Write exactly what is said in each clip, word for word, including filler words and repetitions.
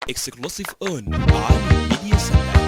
exclusive on Ali Media Center.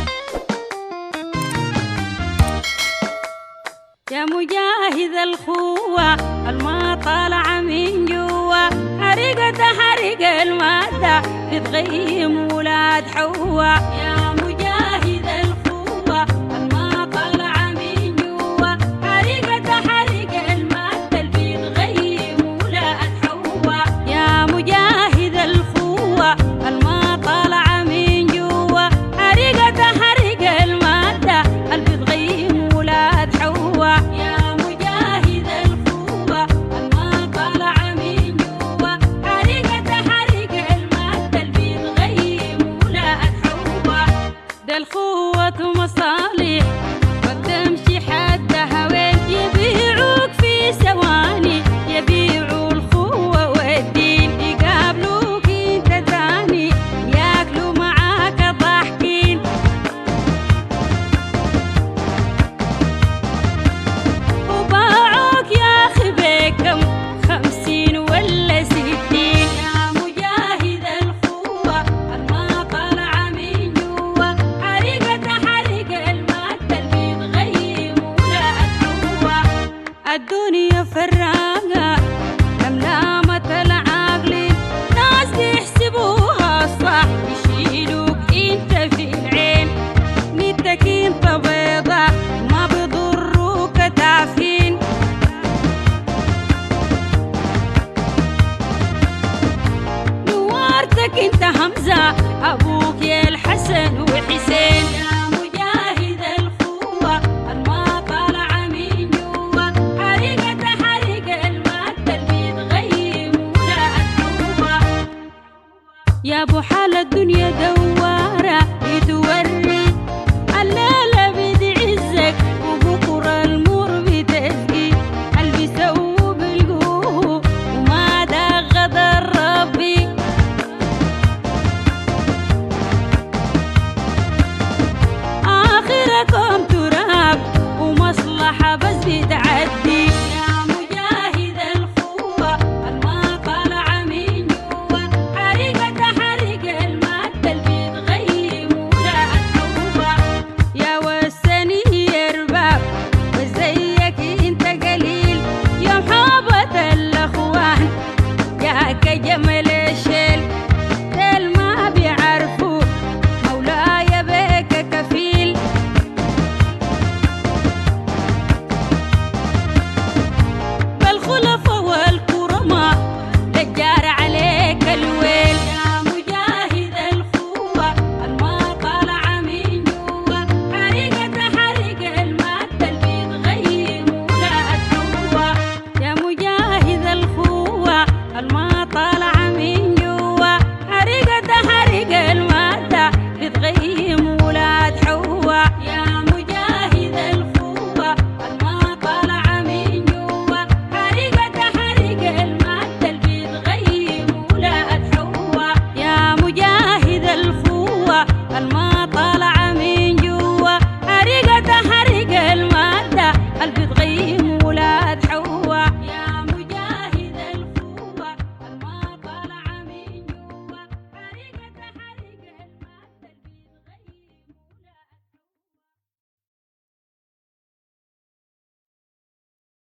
يا مجاهد الخوة الما طالع من جوا حرقة حرق المادة بتغيم ولاد حوا. يا مجاهد الخوة الما طالع من جوا حرقة حرق المادة بتغيم ولاد حوا. يا مجاهد الخوة الما طالع من جوا حرقة حرق المادة بتغيم ولاد حوا. يا مجاهد الخوة الما طالع من جوا حرقة حرق المادة بتغيم ولاد حوا. ده الخوة مصالح وبتمشي حدها وين يبيعوك في ثواني. يبيعوا الخوة والدين يقابلوك انت تاني ياكلوا معاك ضاحكين. وباعوك يا اخي بكم خمسين ولا ستين. يا مجاهد الخوة الما طالع من جوا حرقة حرق المادة بتغيم ولاد حوا. الدنيا فراقة لملامة العاقلين ناس بيحسبوها صح يشيلوك انت في العين. نيتك انت بيضة ما بضروك تعفين. نوارتك انت حمزة ابوك يا الحسن وحسين. يا مجاهد الخوة الما طالع من جوا حرقة حرق المادة بتغيم ولاد حوا. يا ابو حال الدنيا دوا